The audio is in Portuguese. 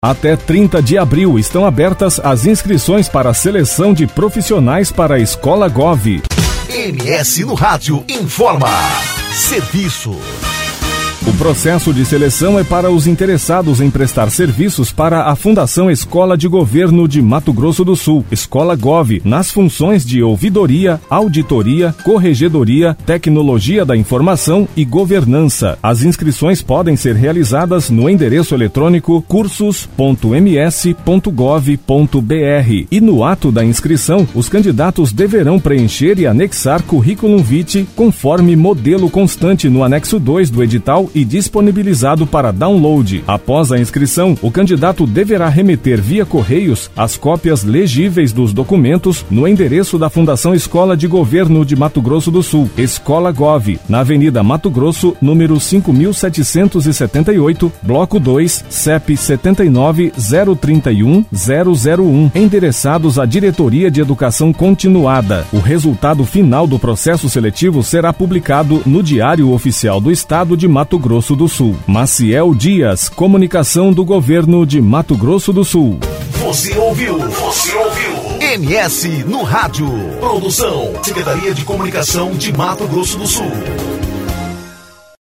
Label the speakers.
Speaker 1: Até 30 de abril estão abertas as inscrições para a seleção de profissionais para a Escola Gov.
Speaker 2: MS no Rádio informa. Serviço.
Speaker 1: O processo de seleção é para os interessados em prestar serviços para a Fundação Escola de Governo de Mato Grosso do Sul, Escola Gov, nas funções de ouvidoria, auditoria, corregedoria, tecnologia da informação e governança. As inscrições podem ser realizadas no endereço eletrônico cursos.ms.gov.br e no ato da inscrição, os candidatos deverão preencher e anexar currículo vitae conforme modelo constante no anexo 2 do edital e disponibilizado para download. Após a inscrição, o candidato deverá remeter via correios as cópias legíveis dos documentos no endereço da Fundação Escola de Governo de Mato Grosso do Sul, Escola Gov, na Avenida Mato Grosso, número 5778, Bloco 2, CEP 79031001, endereçados à Diretoria de Educação Continuada. O resultado final do processo seletivo será publicado no Diário Oficial do Estado de Mato Grosso do Sul. Maciel Dias, Comunicação do Governo de Mato Grosso do Sul.
Speaker 2: Você ouviu? MS no Rádio. Produção, Secretaria de Comunicação de Mato Grosso do Sul.